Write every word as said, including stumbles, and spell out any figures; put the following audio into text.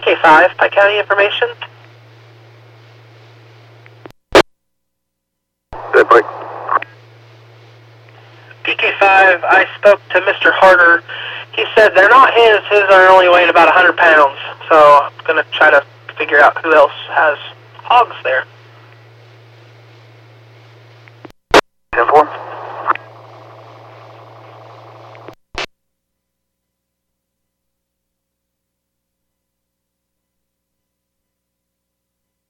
K five, Pike County information. Good, Pike. P K five, I spoke to Mister Harder. He said they're not his, his are only weighing about one hundred pounds. So I'm going to try to figure out who else has hogs there. ten four.